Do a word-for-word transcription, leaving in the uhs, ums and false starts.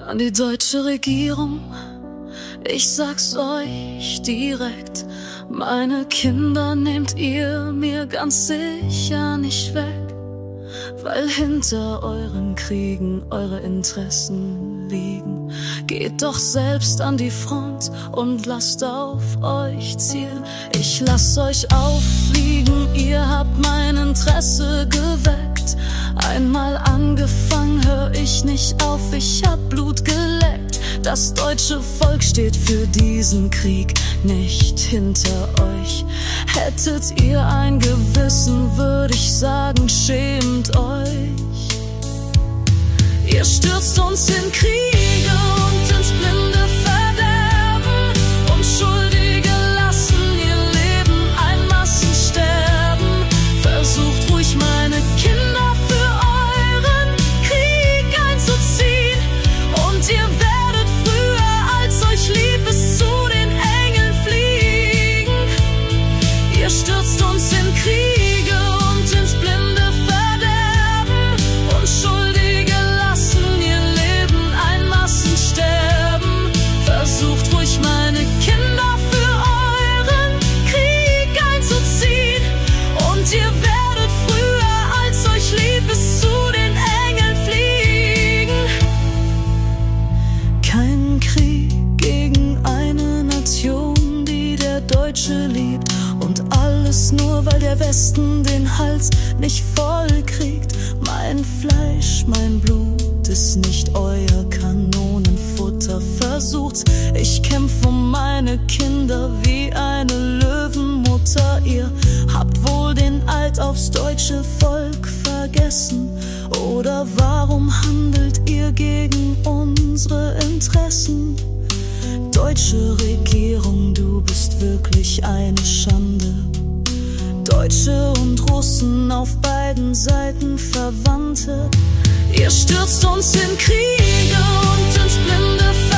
An die deutsche Regierung, ich sag's euch direkt: Meine Kinder nehmt ihr mir ganz sicher nicht weg, weil hinter euren Kriegen eure Interessen liegen. Geht doch selbst an die Front und lasst auf euch zielen. Ich lass euch auffliegen, ihr habt mein Interesse geweckt. Einmal angefangen, hör ich nicht auf, ich hab Blut geleckt. Das deutsche Volk steht für diesen Krieg nicht hinter euch. Hättet ihr ein Gewissen, würd ich sagen, schämt euch. Ihr stürzt uns in Kriege und ins blinde Verderben. Unschuldige lassen ihr Leben ein Massensterben. Versucht ruhig meine Kinder für euren Krieg einzuziehen, und ihr werdet früher, als euch lieb ist, zu den Engeln fliegen. Ihr stürzt uns in Kriege und ins blinde Verderben. Unschuldige lassen ihr Leben ein Massensterben. Versucht ruhig meine Kinder für euren Krieg einzuziehen, und ihr werdet früher, als euch lieb ist, zu den Engeln fliegen. Kein Krieg gegen eine Nation, die der Deutsche liebt, und alles nur, weil der Westen den Hals nicht voll kriegt. Mein Fleisch, mein Blut ist nicht euer Kanonenfutter. Versucht's, ich kämpf um meine Kinder wie eine Löwenmutter. Ihr habt wohl den Eid aufs deutsche Volk vergessen, oder warum handelt ihr gegen unsere Interessen? Deutsche Regierung, du bist wirklich eine Schande. Deutsche und Russen, auf beiden Seiten Verwandte. Ihr stürzt uns in Kriege und ins blinde